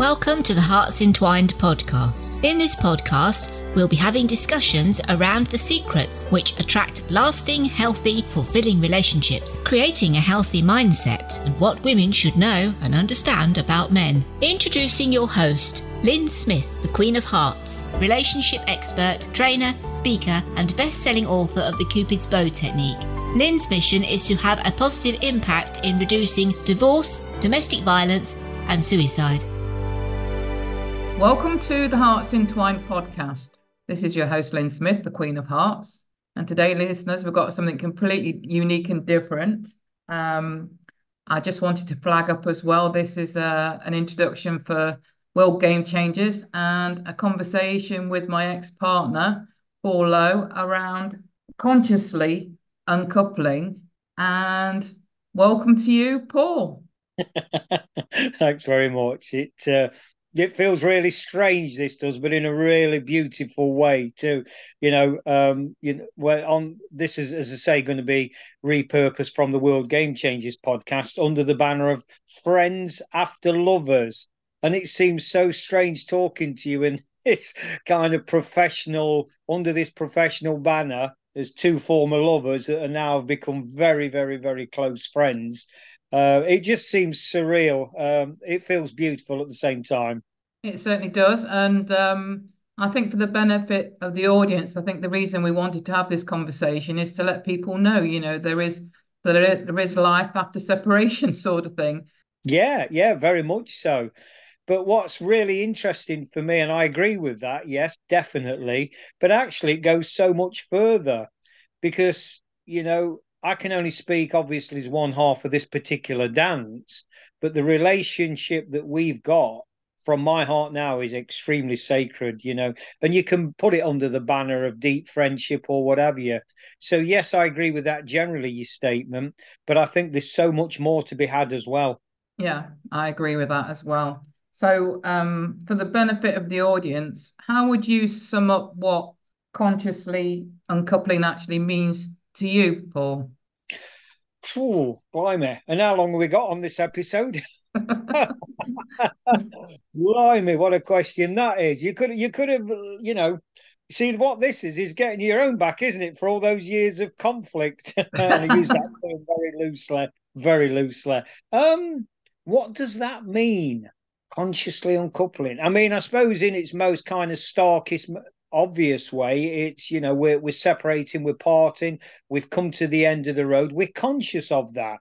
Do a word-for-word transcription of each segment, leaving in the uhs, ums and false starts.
Welcome to the Hearts Entwined podcast. In this podcast, we'll be having discussions around the secrets which attract lasting, healthy, fulfilling relationships, creating a healthy mindset, and what women should know and understand about men. Introducing your host, Lynn Smith, the Queen of Hearts, relationship expert, trainer, speaker, and best-selling author of the Cupid's Bow Technique. Lynn's mission is to have a positive impact in reducing divorce, domestic violence, and suicide. Welcome to the Hearts Entwined podcast. This is your host, Lynn Smith, the Queen of Hearts. And today, listeners, we've got something completely unique and different. Um, I just wanted to flag up as well. This is uh, an introduction for World Game Changers and a conversation with my ex-partner, Paul Lowe, around consciously uncoupling. And welcome to you, Paul. Thanks very much. It uh, it feels really strange, this does, but in a really beautiful way too. You know, um, you know, well, on this is, as I say, going to be repurposed from the World Game Changers podcast under the banner of Friends After Lovers, and it seems so strange talking to you in this kind of professional, under this professional banner, as two former lovers that are now have become very, very, very close friends. Uh, it just seems surreal. Um, it feels beautiful at the same time. It certainly does. And um, I think for the benefit of the audience, I think the reason we wanted to have this conversation is to let people know, you know, there is there, there is life after separation sort of thing. Yeah, yeah, very much so. But what's really interesting for me, and I agree with that, yes, definitely. But actually, it goes so much further because, you know, I can only speak, obviously, as one half of this particular dance, but the relationship that we've got from my heart now is extremely sacred, you know, and you can put it under the banner of deep friendship or whatever you. So, yes, I agree with that generally, your statement, but I think there's so much more to be had as well. Yeah, I agree with that as well. So um, for the benefit of the audience, how would you sum up what consciously uncoupling actually means to you, Paul? Phew, blimey. And how long have we got on this episode? Blimey, what a question that is. You could you could have, you know, see what this is, is getting your own back, isn't it? For all those years of conflict. And I use that term very loosely, very loosely. Um, what does that mean? Consciously uncoupling. I mean, I suppose in its most kind of starkest, obvious way, it's, you know, we're we're separating, we're parting, we've come to the end of the road. We're conscious of that.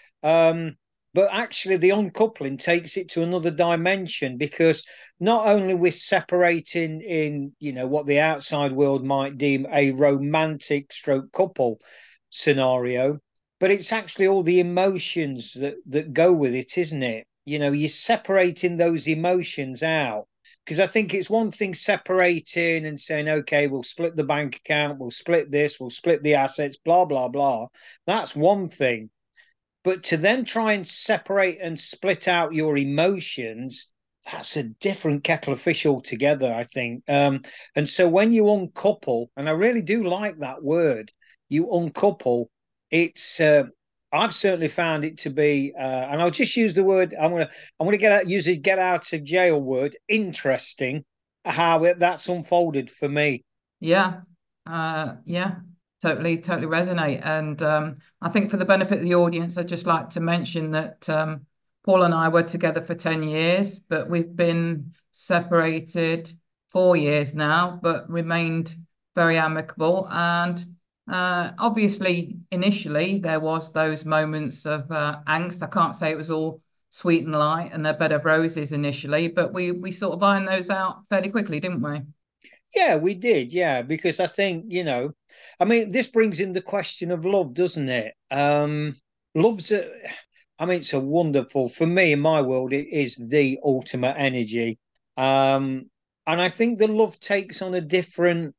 Um, but actually the uncoupling takes it to another dimension because not only we're separating in, you know, what the outside world might deem a romantic stroke couple scenario, but it's actually all the emotions that, that go with it, isn't it? You know, you're separating those emotions out. Because I think it's one thing separating and saying, okay, we'll split the bank account, we'll split this, we'll split the assets, blah, blah, blah. That's one thing. But to then try and separate and split out your emotions, that's a different kettle of fish altogether, I think. Um, and so when you uncouple, and I really do like that word, you uncouple, it's... Uh, I've certainly found it to be, uh, and I'll just use the word. I'm gonna, I'm gonna get out, use a get out of jail word. Interesting, how it, that's unfolded for me. Yeah, uh, yeah, totally, totally resonate. And um, I think for the benefit of the audience, I'd just like to mention that um, Paul and I were together for ten years, but we've been separated four years now, but remained very amicable. And Uh, obviously, initially, there was those moments of uh, angst. I can't say it was all sweet and light and a bed of roses initially, but we we sort of ironed those out fairly quickly, didn't we? Yeah, we did. Yeah, because I think, you know, I mean, this brings in the question of love, doesn't it? Um, love's a, I mean, it's a wonderful, for me in my world, it is the ultimate energy. Um, and I think the love takes on a different,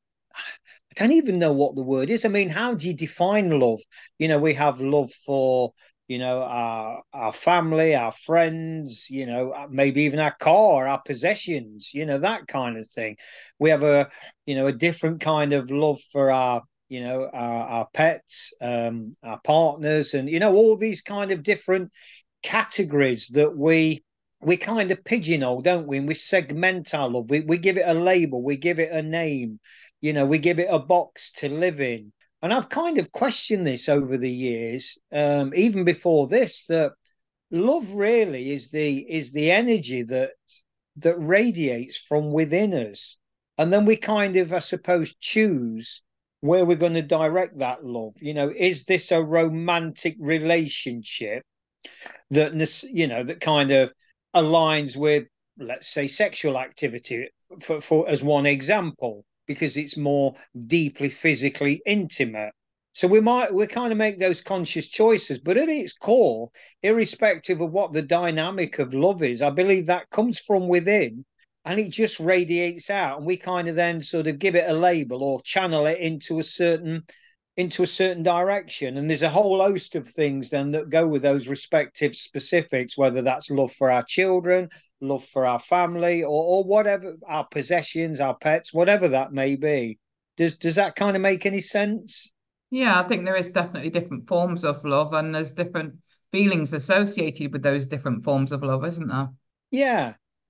I don't even know what the word is. I mean, how do you define love? You know, we have love for, you know, our our family, our friends, you know, maybe even our car, our possessions, you know, that kind of thing. We have a, you know, a different kind of love for our, you know, our, our pets, um, our partners, and, you know, all these kind of different categories that we we kind of pigeonhole, don't we? And we segment our love. We, we give it a label. We give it a name. You know, we give it a box to live in. And I've kind of questioned this over the years, um, even before this, that love really is the is the energy that that radiates from within us. And then we kind of, I suppose, choose where we're going to direct that love. You know, is this a romantic relationship that, you know, that kind of aligns with, let's say, sexual activity, for, for as one example, because it's more deeply physically intimate. So we might we kind of make those conscious choices, but at its core, irrespective of what the dynamic of love is, I believe that comes from within and it just radiates out, and we kind of then sort of give it a label or channel it into a certain into a certain direction. And there's a whole host of things then that go with those respective specifics, whether that's love for our children, love for our family, or, or whatever, our possessions, our pets, whatever that may be. Does does that kind of make any sense? Yeah, I think there is definitely different forms of love, and there's different feelings associated with those different forms of love, isn't there? Yeah.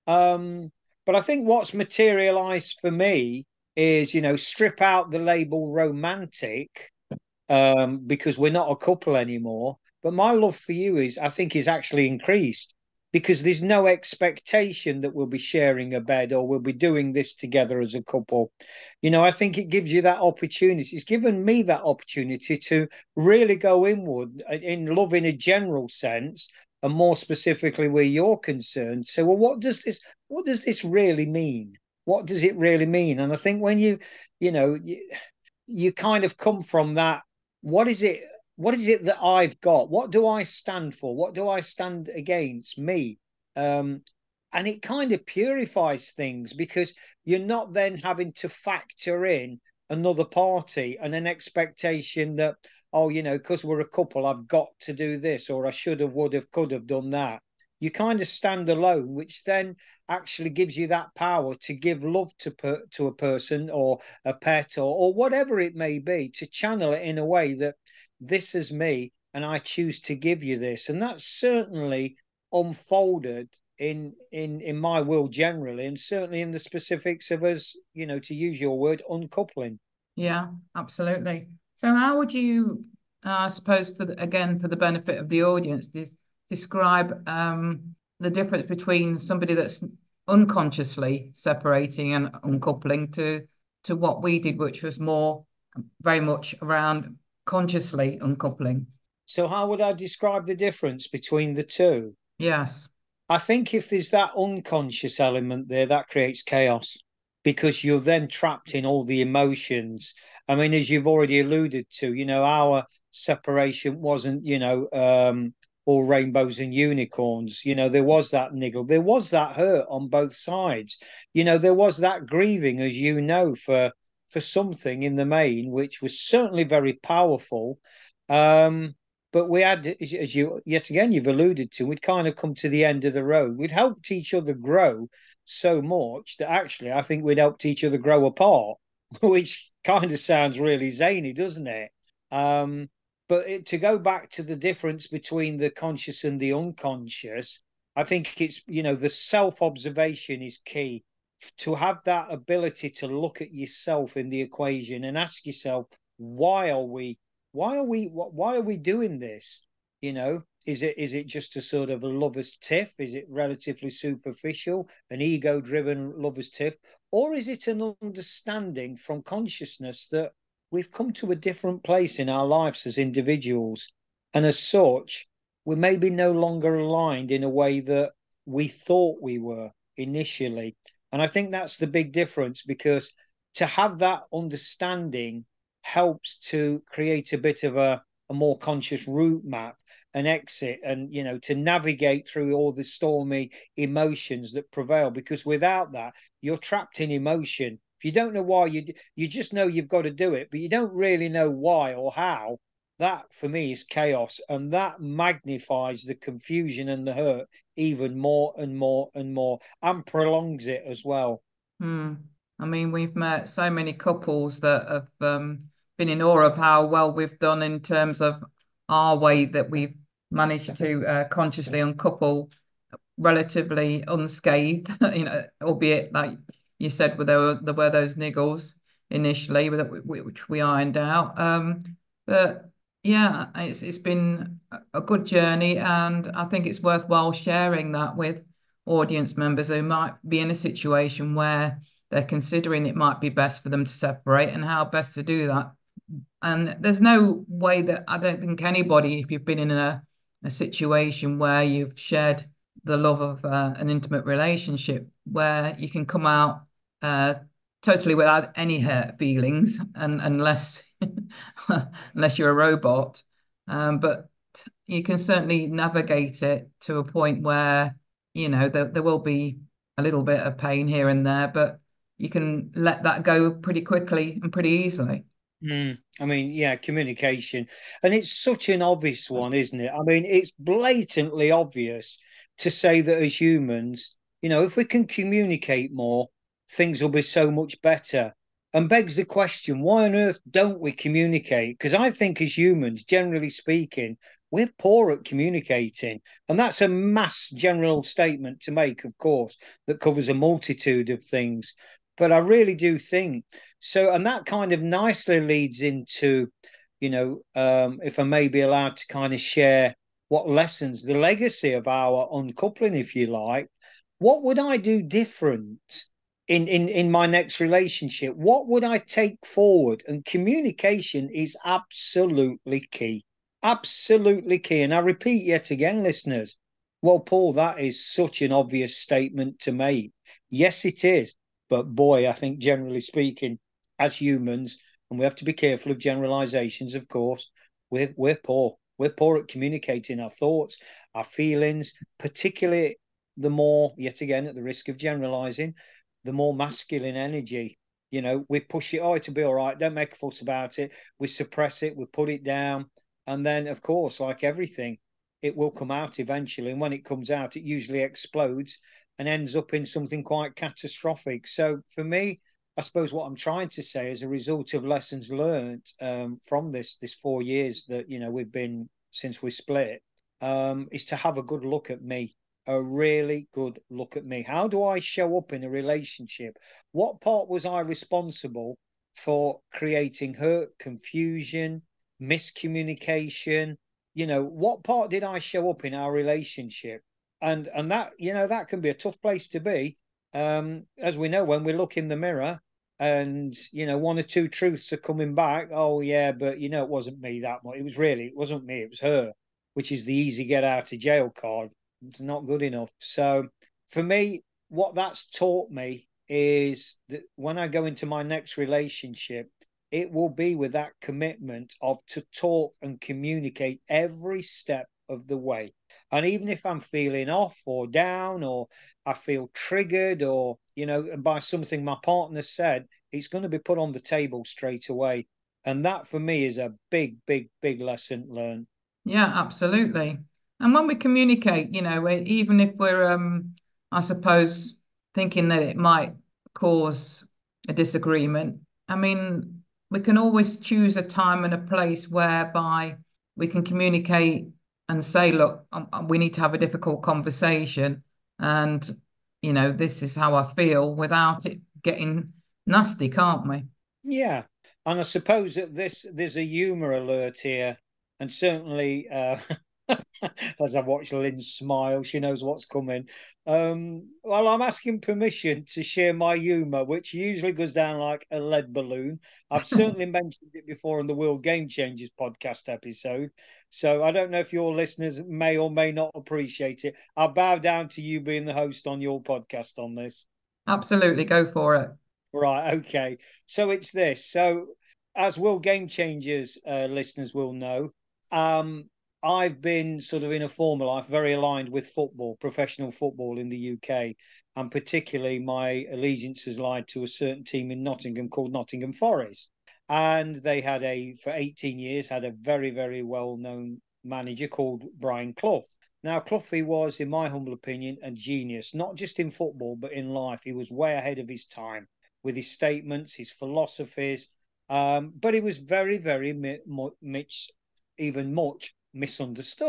Um, but I think what's materialized for me is, you know, strip out the label romantic, um, because we're not a couple anymore. But my love for you is, I think, is actually increased, because there's no expectation that we'll be sharing a bed or we'll be doing this together as a couple. You know, I think it gives you that opportunity. It's given me that opportunity to really go inward in love in a general sense, and more specifically where you're concerned. So, well, what does this, what does this really mean? What does it really mean? And I think when you, you know, you, you kind of come from that, what is it? What is it that I've got? What do I stand for? What do I stand against? Me. Um, and it kind of purifies things, because you're not then having to factor in another party and an expectation that, oh, you know, because we're a couple, I've got to do this, or I should have, would have, could have done that. You kind of stand alone, which then actually gives you that power to give love to per, to a person or a pet, or, or whatever it may be, to channel it in a way that, this is me and I choose to give you this. And that's certainly unfolded in in in my world generally, and certainly in the specifics of us, you know, to use your word, uncoupling. Yeah, absolutely. So how would you, uh, I suppose, for the, again, for the benefit of the audience, des describe um, the difference between somebody that's unconsciously separating and uncoupling to to what we did, which was more very much around consciously uncoupling? So how would I describe the difference between the two? Yes. I think if there's that unconscious element there, that creates chaos, because you're then trapped in all the emotions. I mean, as you've already alluded to, you know, our separation wasn't, you know, um, all rainbows and unicorns. You know, there was that niggle, there was that hurt on both sides. You know, there was that grieving, as you know, for for something in the main, which was certainly very powerful. Um, but we had, as you yet again you've alluded to, we'd kind of come to the end of the road. We'd helped each other grow so much that actually I think we'd helped each other grow apart, which kind of sounds really zany, doesn't it? Um, but it, to go back to the difference between the conscious and the unconscious, I think it's, you know, the self-observation is key. To have that ability to look at yourself in the equation and ask yourself, why are we why are we why are we doing this? You know, is it is it just a sort of a lover's tiff? Is it relatively superficial, an ego-driven lover's tiff? Or is it an understanding from consciousness that we've come to a different place in our lives as individuals, and as such we're maybe no longer aligned in a way that we thought we were initially? And I think that's the big difference, because to have that understanding helps to create a bit of a, a more conscious route map, an exit, and, you know, to navigate through all the stormy emotions that prevail. Because without that, you're trapped in emotion. If you don't know why, you you just know you've got to do it, but you don't really know why or how. That for me is chaos, and that magnifies the confusion and the hurt even more and more and more, and prolongs it as well. Hmm. I mean, we've met so many couples that have um, been in awe of how well we've done in terms of our way that we've managed to uh, consciously uncouple relatively unscathed, you know, albeit like you said, there were there were those niggles initially, which we ironed out. Um, but yeah, it's it's been a good journey, and I think it's worthwhile sharing that with audience members who might be in a situation where they're considering it might be best for them to separate and how best to do that. And there's no way that I don't think anybody, if you've been in a, a situation where you've shared the love of uh, an intimate relationship, where you can come out uh, totally without any hurt feelings, and unless unless you're a robot. Um, but you can certainly navigate it to a point where, you know, there, there will be a little bit of pain here and there, but you can let that go pretty quickly and pretty easily. Mm, I mean, yeah, communication. And it's such an obvious one, isn't it? I mean, it's blatantly obvious to say that as humans, you know, if we can communicate more, things will be so much better. And begs the question, why on earth don't we communicate? Because I think as humans, generally speaking, we're poor at communicating. And that's a mass general statement to make, of course, that covers a multitude of things. But I really do think so. And that kind of nicely leads into, you know, um, if I may be allowed to kind of share what lessons, the legacy of our uncoupling, if you like, what would I do different in, in, in my next relationship? What would I take forward? And communication is absolutely key. Absolutely key. And I repeat yet again, listeners, well, Paul, that is such an obvious statement to make. Yes, it is. But boy, I think generally speaking, as humans, and we have to be careful of generalizations, of course, we're, we're poor. We're poor at communicating our thoughts, our feelings, particularly the more, yet again, at the risk of generalizing, the more masculine energy. You know, we push it, oh, it'll be all right. Don't make a fuss about it. We suppress it. We put it down. And then, of course, like everything, it will come out eventually. And when it comes out, it usually explodes and ends up in something quite catastrophic. So for me, I suppose what I'm trying to say as a result of lessons learned um, from this, this four years that, you know, we've been since we split, um, is to have a good look at me, a really good look at me. How do I show up in a relationship? What part was I responsible for creating hurt, confusion, miscommunication? You know, what part did I show up in our relationship? And and that, you know, that can be a tough place to be. Um, as we know, when we look in the mirror and, you know, one or two truths are coming back. Oh, yeah, but, you know, it wasn't me that much. It was really, it wasn't me. It was her, which is the easy get out of jail card. It's not good enough. So for me, what that's taught me is that when I go into my next relationship, it will be with that commitment of to talk and communicate every step of the way. And even if I'm feeling off or down, or I feel triggered, or, you know, by something my partner said, it's going to be put on the table straight away. And that for me is a big, big, big lesson learned. Yeah, absolutely. And when we communicate, you know, even if we're, um, I suppose, thinking that it might cause a disagreement, I mean, we can always choose a time and a place whereby we can communicate and say, look, um, we need to have a difficult conversation. And, you know, this is how I feel, without it getting nasty, can't we? Yeah. And I suppose that this there's a humour alert here. And certainly, uh, as I watch Lynn smile, she knows what's coming. Um, well, I'm asking permission to share my humour, which usually goes down like a lead balloon. I've certainly mentioned it before in the World Game Changers podcast episode. So I don't know if your listeners may or may not appreciate it. I'll bow down to you being the host on your podcast on this. Absolutely, go for it. Right, okay. So it's this. So as World Game Changers uh, listeners will know, um, I've been sort of in a former life very aligned with football, professional football in the U K, and particularly my allegiance has lied to a certain team in Nottingham called Nottingham Forest. And they had a, for eighteen years, had a very, very well-known manager called Brian Clough. Now, Cloughie was, in my humble opinion, a genius, not just in football, but in life. He was way ahead of his time with his statements, his philosophies, um, but he was very, very much, even much misunderstood.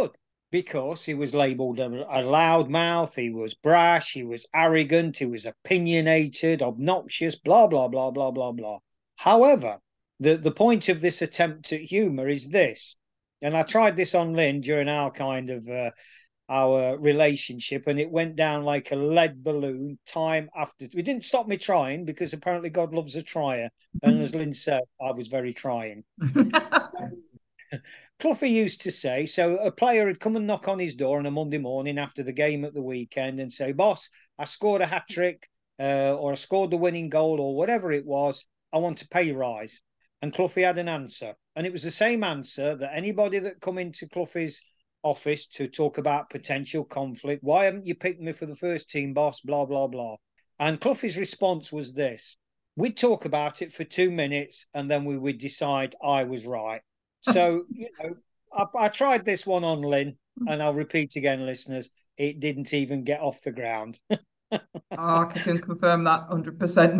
because he was labelled a, a loudmouth, he was brash, he was arrogant, he was opinionated, obnoxious, blah, blah, blah, blah, blah, blah. However, the, the point of this attempt at humour is this, and I tried this on Lynn during our kind of uh, our relationship, and it went down like a lead balloon time after. It didn't stop me trying, because apparently God loves a trier, and as Lynn said, I was very trying. So, Cloughie used to say, so a player would come and knock on his door on a Monday morning after the game at the weekend and say, boss, I scored a hat-trick, uh, or I scored the winning goal, or whatever it was, I want a pay rise. And Cloughie had an answer, and it was the same answer that anybody that come into Cloughie's office to talk about potential conflict, why haven't you picked me for the first team, boss, blah, blah, blah. And Cloughie's response was this: we'd talk about it for two minutes and then we would decide I was right. So, you know, I, I tried this one on Lynn, and I'll repeat again, listeners, it didn't even get off the ground. Oh, I can confirm that one hundred percent.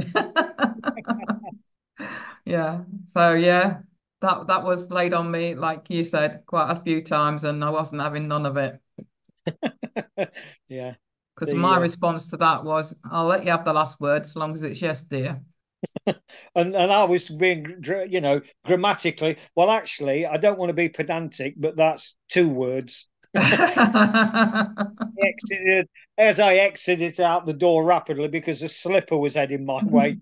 Yeah. So, yeah, that, that was laid on me, like you said, quite a few times, and I wasn't having none of it. Yeah. Because my uh... response to that was, I'll let you have the last word as long as it's yes, dear. and and I was being, you know, grammatically, well, actually, I don't want to be pedantic, but that's two words. I exited, as I exited out the door rapidly because a slipper was heading my way.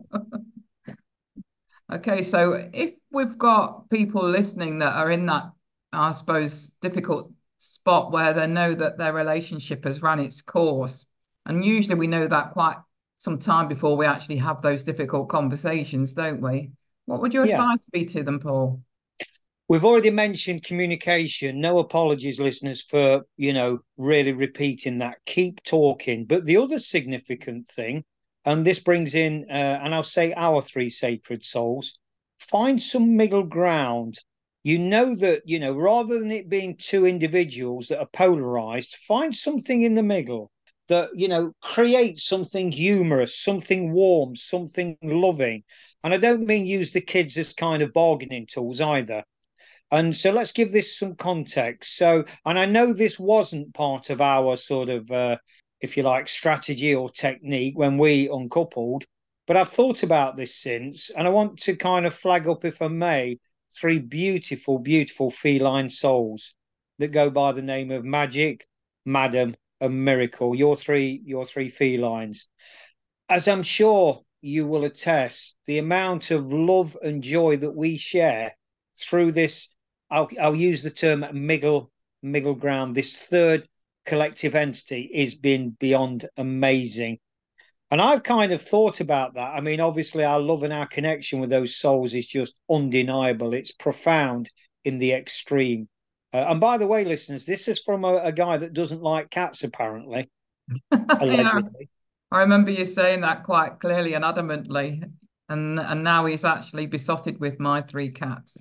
Okay, so if we've got people listening that are in that, I suppose, difficult spot where they know that their relationship has run its course, and usually we know that quite some time before we actually have those difficult conversations, don't we? What would your yeah. advice be to them, Paul? We've already mentioned communication. No apologies, listeners, for, you know, really repeating that. Keep talking. But the other significant thing, and this brings in, uh, and I'll say our three sacred souls, find some middle ground. You know that, you know, rather than it being two individuals that are polarized, find something in the middle. That, you know, create something humorous, something warm, something loving. And I don't mean use the kids as kind of bargaining tools either. And so let's give this some context. So, and I know this wasn't part of our sort of, uh, if you like, strategy or technique when we uncoupled, but I've thought about this since, and I want to kind of flag up, if I may, three beautiful, beautiful feline souls that go by the name of Magic, Madam, a Miracle, your three, your three felines. As I'm sure you will attest, the amount of love and joy that we share through this, I'll, I'll use the term middle, middle ground, this third collective entity is been beyond amazing. And I've kind of thought about that. I mean, obviously our love and our connection with those souls is just undeniable. It's profound in the extreme. Uh, and by the way, listeners, this is from a, a guy that doesn't like cats, apparently. Allegedly. Yeah. I remember you saying that quite clearly and adamantly. And, and now he's actually besotted with my three cats.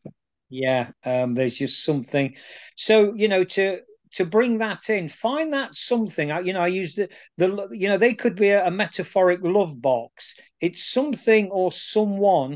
Yeah, um, there's just something. So, you know, to to bring that in, find that something. You know, I use the, the you know, they could be a, a metaphoric love box. It's something or someone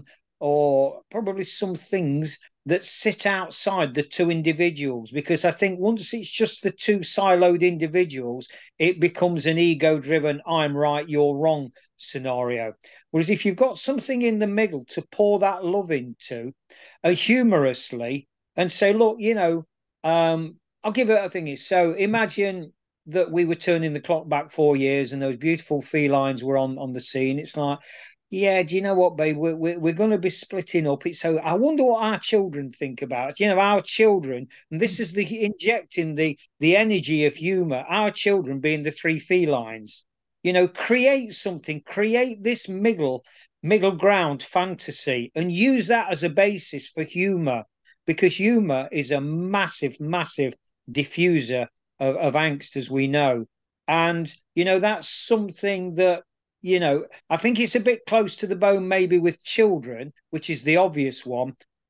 or probably some things that sit outside the two individuals, because I think once it's just the two siloed individuals, it becomes an ego-driven, I'm right, you're wrong scenario. Whereas if you've got something in the middle to pour that love into, uh, humorously, and say, look, you know, um, I'll give it a thing is, so imagine that we were turning the clock back four years and those beautiful felines were on, on the scene. It's like, yeah, do you know what, babe? We're, we're, we're going to be splitting up. It's so I wonder what our children think about it. You know, our children, and this is the injecting the the energy of humor. Our children being the three felines. You know, create something, create this middle middle ground fantasy, and use that as a basis for humor, because humor is a massive, massive diffuser of, of angst, as we know. And you know, that's something that, you know, I think it's a bit close to the bone maybe with children, which is the obvious one.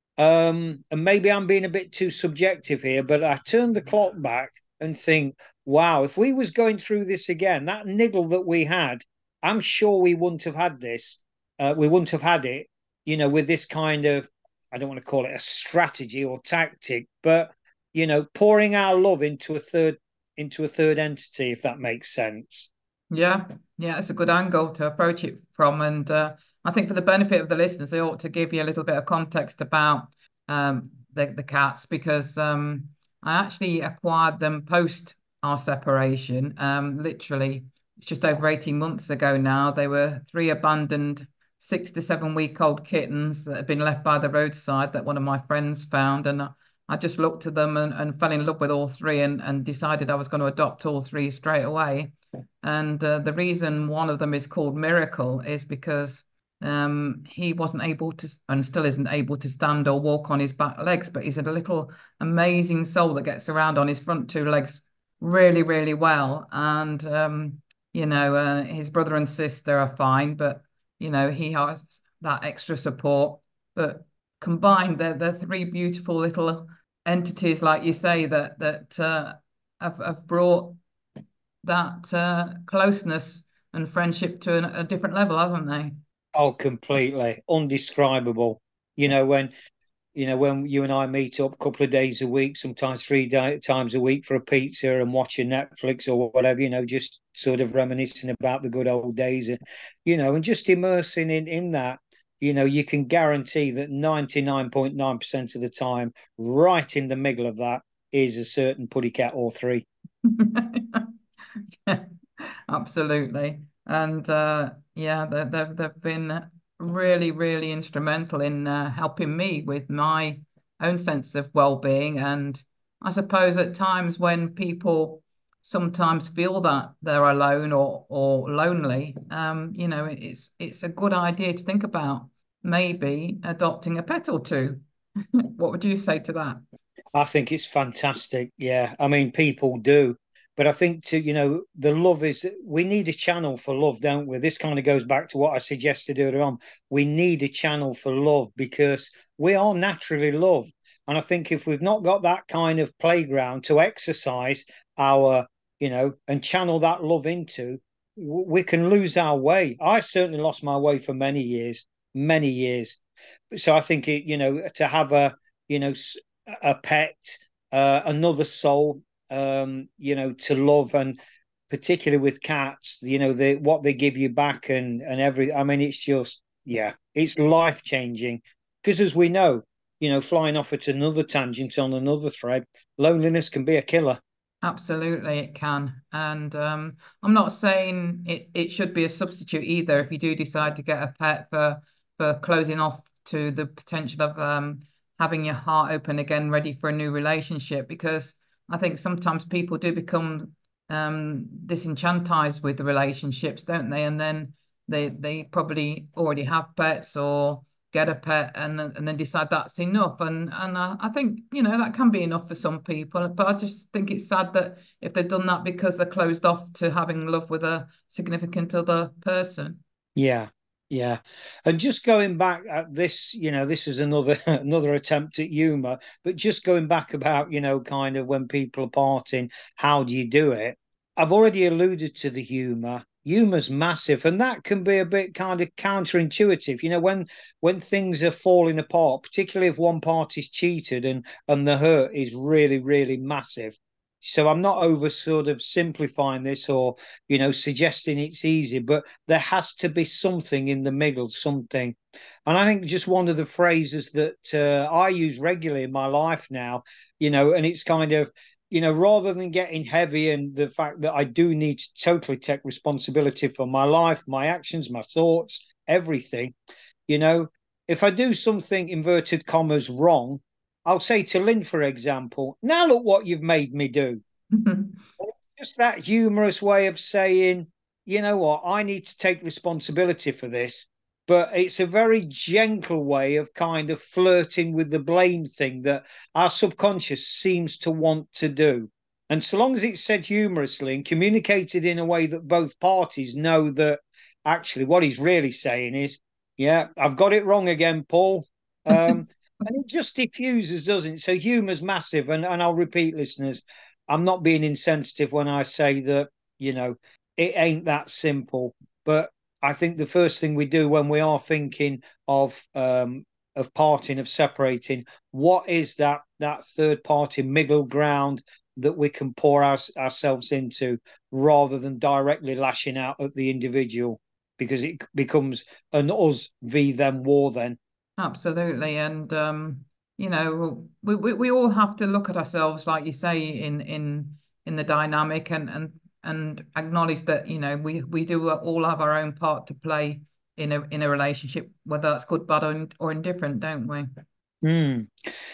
Um, and maybe I'm being a bit too subjective here, but I turn the clock back and think, wow, if we was going through this again, that niggle that we had, I'm sure we wouldn't have had this. Uh, we wouldn't have had it, you know, with this kind of, I don't want to call it a strategy or tactic, but, you know, pouring our love into a third into a third entity, if that makes sense. Yeah, yeah, it's a good angle to approach it from. And uh, I think for the benefit of the listeners, they ought to give you a little bit of context about um, the, the cats, because um, I actually acquired them post our separation. Um, literally, it's just over eighteen months ago now. They were three abandoned six to seven week old kittens that had been left by the roadside that one of my friends found. And I, I just looked at them and, and fell in love with all three, and, and decided I was going to adopt all three straight away. And uh, the reason one of them is called Miracle is because um, he wasn't able to, and still isn't able to stand or walk on his back legs, but he's a little amazing soul that gets around on his front two legs really, really well. And, um, you know, uh, his brother and sister are fine, but, you know, he has that extra support. But combined, they're, they're three beautiful little entities, like you say, that, that uh, have, have brought that uh, closeness and friendship to a, a different level, haven't they? Oh, completely undescribable. You know, when you know when you and I meet up a couple of days a week, sometimes three di- times a week for a pizza and watching Netflix or whatever, you know, just sort of reminiscing about the good old days, and you know, and just immersing in in that. You know, you can guarantee that ninety-nine point nine percent of the time, right in the middle of that, is a certain putty cat or three. Yeah, absolutely. And uh, yeah, they, they've, they've been really, really instrumental in uh, helping me with my own sense of well-being. And I suppose at times when people sometimes feel that they're alone or or lonely, um, you know, it's it's a good idea to think about maybe adopting a pet or two. What would you say to that? I think it's fantastic. Yeah. I mean, people do. But I think to, you know, the love is, we need a channel for love, don't we? This kind of goes back to what I suggested earlier on. We need a channel for love because we are naturally loved. And I think if we've not got that kind of playground to exercise our, you know, and channel that love into, we can lose our way. I certainly lost my way for many years, many years. So I think it, you know, to have a, you know, a pet, uh, another soul, um, you know, to love, and particularly with cats, you know, the what they give you back and and every. I mean, it's just yeah, it's life changing because as we know, you know, flying off at another tangent on another thread, loneliness can be a killer. Absolutely, it can. And um, I'm not saying it, it should be a substitute either if you do decide to get a pet for for closing off to the potential of um, having your heart open again, ready for a new relationship. Because I think sometimes people do become um, disenchantized with the relationships, don't they? And then they they probably already have pets or get a pet and then, and then decide that's enough. And and I, I think, you know, that can be enough for some people. But I just think it's sad that if they've done that because they're closed off to having love with a significant other person. Yeah, yeah. And just going back at this, you know, this is another another attempt at humor, but just going back about, you know, kind of when people are parting, how do you do it? I've already alluded to the humor. Humor's massive, and that can be a bit kind of counterintuitive. You know, when when things are falling apart, particularly if one party's cheated and and the hurt is really, really massive. So I'm not over sort of simplifying this or, you know, suggesting it's easy, but there has to be something in the middle, something. And I think just one of the phrases that uh, I use regularly in my life now, you know, and it's kind of, you know, rather than getting heavy and the fact that I do need to totally take responsibility for my life, my actions, my thoughts, everything, you know, if I do something inverted commas wrong, I'll say to Lynn, for example, now look what you've made me do. Just that humorous way of saying, you know what, I need to take responsibility for this. But it's a very gentle way of kind of flirting with the blame thing that our subconscious seems to want to do. And so long as it's said humorously and communicated in a way that both parties know that actually what he's really saying is, yeah, I've got it wrong again, Paul. Um, and it just diffuses, doesn't it? So humor's massive. And, and I'll repeat, listeners, I'm not being insensitive when I say that, you know, it ain't that simple. But I think the first thing we do when we are thinking of um, of parting, of separating, what is that that third party middle ground that we can pour our, ourselves into, rather than directly lashing out at the individual, because it becomes an us v them war then. Absolutely. And um you know, we, we we all have to look at ourselves, like you say, in in in the dynamic, and and and acknowledge that, you know, we we do all have our own part to play in a in a relationship, whether that's good, bad, or, or indifferent, don't we? Mm.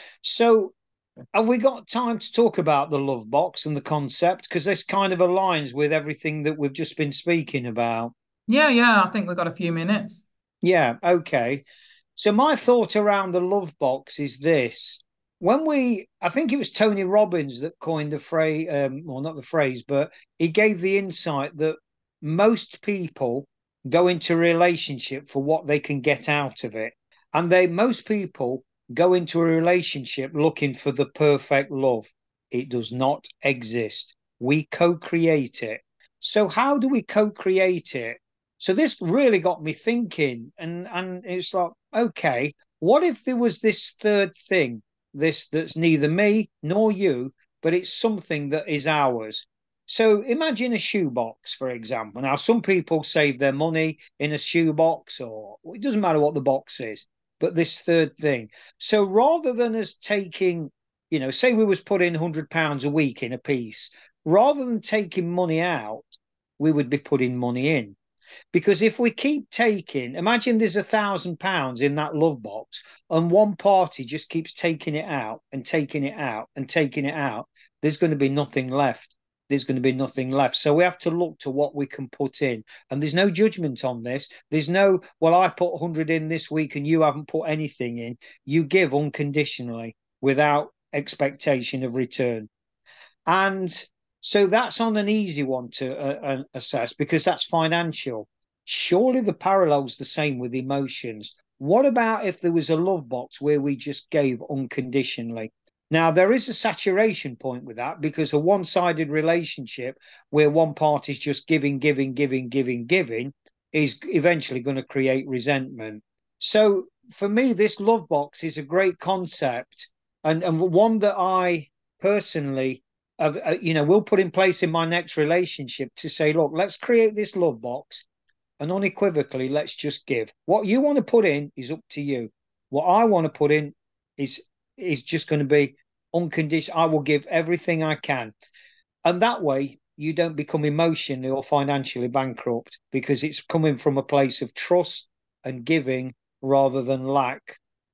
So have we got time to talk about the love box and the concept? Because this kind of aligns with everything that we've just been speaking about. Yeah, yeah, I think we've got a few minutes. Yeah, okay. So my thought around the love box is this. When we, I think it was Tony Robbins that coined the phrase, um, well, not the phrase, but he gave the insight that most people go into a relationship for what they can get out of it. And they, most people go into a relationship looking for the perfect love. It does not exist. We co-create it. So how do we co-create it? So this really got me thinking, and, and it's like, okay, what if there was this third thing, this that's neither me nor you, but it's something that is ours? So imagine a shoebox, for example. Now, some people save their money in a shoebox, or it doesn't matter what the box is, but this third thing. So rather than us taking, you know, say we was putting one hundred pounds a week in a piece, rather than taking money out, we would be putting money in. Because if we keep taking, imagine there's a thousand pounds in that love box and one party just keeps taking it out and taking it out and taking it out, there's going to be nothing left. There's going to be nothing left. So we have to look to what we can put in. And there's no judgment on this. There's no, well, I put one hundred in this week and you haven't put anything in. You give unconditionally without expectation of return. And so that's on an easy one to uh, assess, because that's financial. Surely the parallel's the same with emotions. What about if there was a love box where we just gave unconditionally? Now, there is a saturation point with that, because a one-sided relationship where one party's just giving, giving, giving, giving, giving is eventually going to create resentment. So for me, this love box is a great concept, and, and one that I personally Of, uh, you know, will put in place in my next relationship, to say, look, let's create this love box, and unequivocally, let's just give. What you want to put in is up to you. What I want to put in is is just going to be unconditional. I will give everything I can. And that way, you don't become emotionally or financially bankrupt, because it's coming from a place of trust and giving rather than lack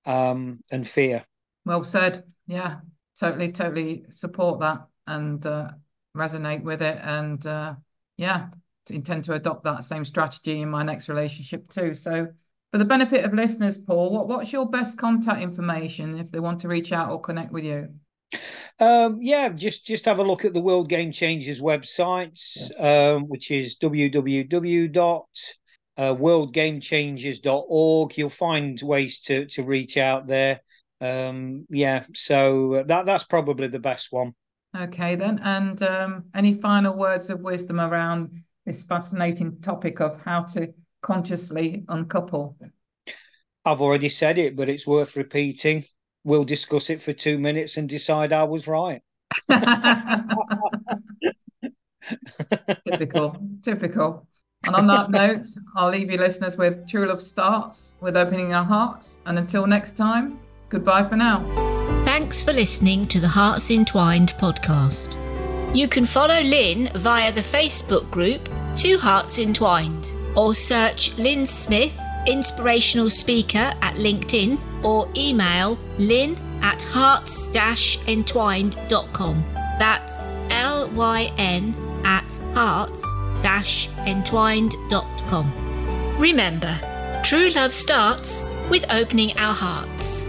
um, and fear. Well said. Yeah, totally, totally support that. And uh, resonate with it, and uh, yeah, to intend to adopt that same strategy in my next relationship too. So for the benefit of listeners, Paul, what, what's your best contact information if they want to reach out or connect with you? Um, yeah, just just have a look at the World Game Changers websites, um, which is w w w dot world game changers dot org. You'll find ways to to reach out there. Um, yeah, so that that's probably the best one. Okay, then. And um, any final words of wisdom around this fascinating topic of how to consciously uncouple? I've already said it, but it's worth repeating. We'll discuss it for two minutes and decide I was right. Typical, typical. And on that note, I'll leave you listeners with True Love Starts with Opening Our Hearts. And until next time, goodbye for now. Thanks for listening to the Hearts Entwined podcast. You can follow Lynn via the Facebook group Two Hearts Entwined, or search Lynn Smith, inspirational speaker, at LinkedIn, or email lynn at hearts dash entwined dot com. That's L Y N at hearts dash entwined dot com. Remember, true love starts with opening our hearts.